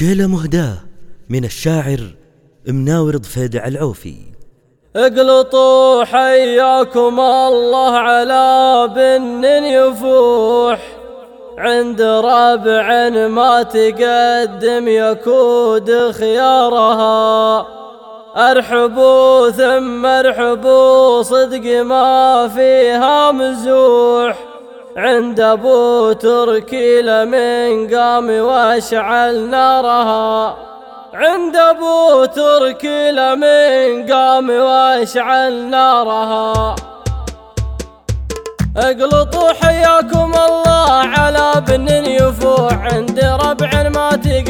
شيلة مهداة من الشاعر مناور ضفيدع العوفي. اقلطوا حياكم الله على بن يفوح، عند ربع ما تقدم يكود خيارها. ارحبوا ثم ارحبوا صدق ما فيها مزوح، عند ابو تركي لمن قام واشعل نارها. عند ابو تركي لمن قام واشعل نارها. اقلطوا حياكم الله على بن يفوح، عند ربع ما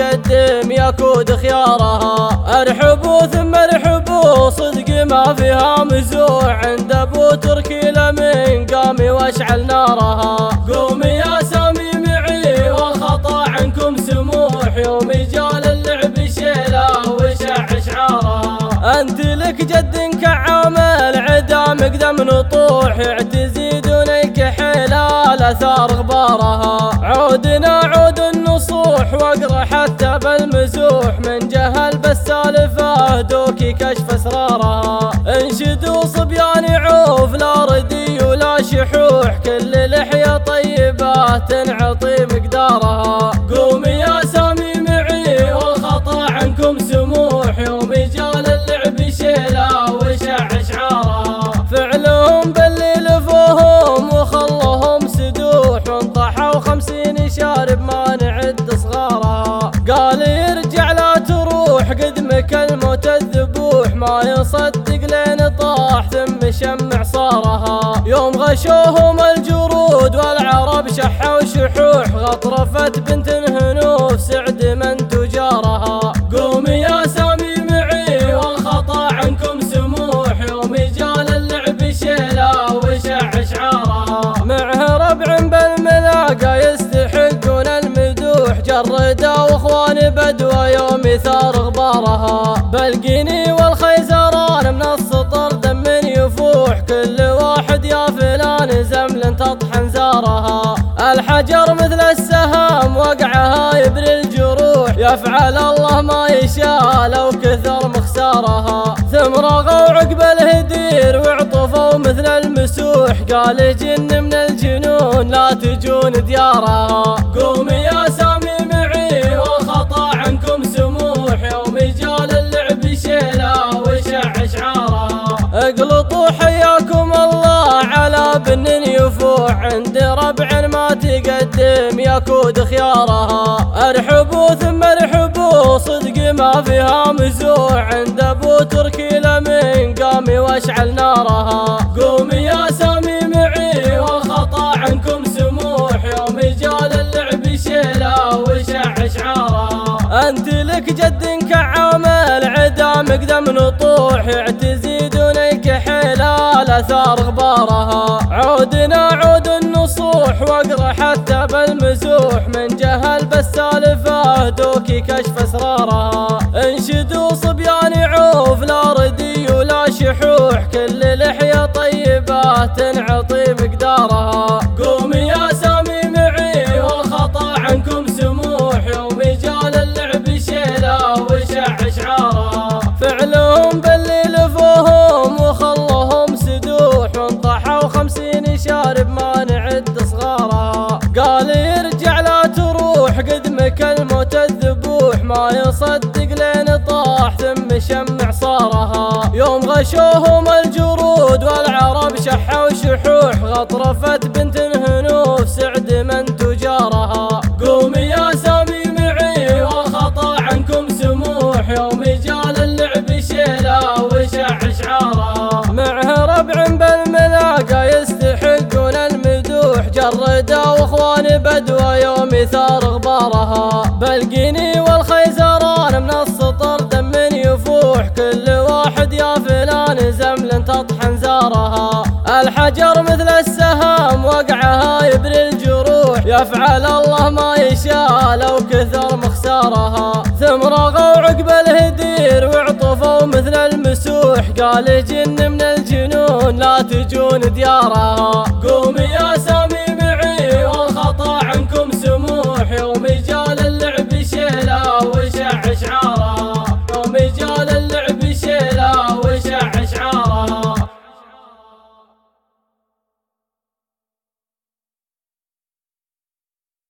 تقدم يكود خيارها. ارحبوا ثم ارحبوا صدق ما فيها مزوح، عند ابو تركي لمن قام واشعل نارها. قومي يا سامي معي والخطا عنكم سموح، يوم جال اللعب شيله وشع اشعارها. انت لك جد كعامل عدا مقدم نطوح، اعتزي دونك حلال اثار غبارها. عودنا عود النصوح واقرا حتى بالمزوح، من جهل بالسالفه دوكي كشف اسرارها. انشدوا صبيان عوف لا ردي ولا شحوح، كل لحيه طيبه تنعطي مقدارها. قومي يا سامي معي والخطا عنكم سموح، يوم جال اللعب شيله وشع اشعارها. فعلهم بالليل فهم وخلهم سدوح، وانطحوا 50 شارب ما نعد صغارها. قال يرجع لا تروح قدمك الموت الذبوح، ما يصدق لين طاح ثم شمع صارها. يوم غشوهم الجرود والعرب شحوا شحوح، غطرفت بنت هنوف سعد من تجارها. قومي يا سامي معي والخطا عنكم سموح، يوم جال اللعب شيله وشع اشعارها. معه ربع بالملاقى يستحقون المدوح، جردة واخوان بدوى يوم ثار غبارها. بالقيني والخيزران من السطر دم يفوح، كل واحد يا فلان زمل تطحن زارها. الحجر مثل السهام وقعها يبري الجروح، يفعل الله ما يشاء لو كثر مخسارها. ثم رغوا عقب الهدير وعطفوا مثل المسوح، قال جن من الجنون لا تجون ديارها. قومي يا سامي معي والخطا عنكم سموح، يوم جال اللعب شيله وشع اشعارها. اقلطوا حياكم الله على بن يفوح، عند ربع ما تقدم يكود خيارها. ارحبوا ثم ارحبوا صدق ما فيها مزوح، عند ابو تركي لمن قام واشعل نارها. قومي يا سامي معي والخطا عنكم سموح، يوم جال اللعب شيله وشع اشعارها. انت لك جد كعامل عدا مقدم نطوح، اعتزي دونك حلال اثار غبارها. عودنا عود النصوح واقرا حتى بالمزوح، من جهل بالسالفه دوكي كشف اسرارها. انشدوا صبيان عوف لا ردي ولا شحوح، كل لحيه طيبه تنعطي مقدارها. قومي يا سامي معي والخطا عنكم سموح، يوم جال اللعب شيله وشع اشعارها. فعلهم بالليل فهم وخلهم سدوح، وانطحوا 50 شارب ما نعد صغارها. قال يرجع لا تروح قدمك الموت الذبوح، ما يصدق لين طاح ثم شمع صارها. يوم غشوهم الجرود والعرب شحوا شحوح، غطرفت بنت هنوف سعد من تجارها. قومي يا سامي معي والخطا عنكم سموح، يوم جال اللعب شيله وشع اشعارها. معه ربع بالملاقى يستحقون المدوح، جردة واخوان بدوى يوم ثار غبارها. بالقيني والخيزران من السطر دم يفوح، كل واحد يا فلان زمل تطحن زارها. الحجر مثل السهام وقعها يبري الجروح، يفعل الله ما يشاء لو كثر مخسارها. ثم رغوا عقب الهدير وعطفوا مثل المسوح، قال جن من الجنون لا تجون ديارها. قومي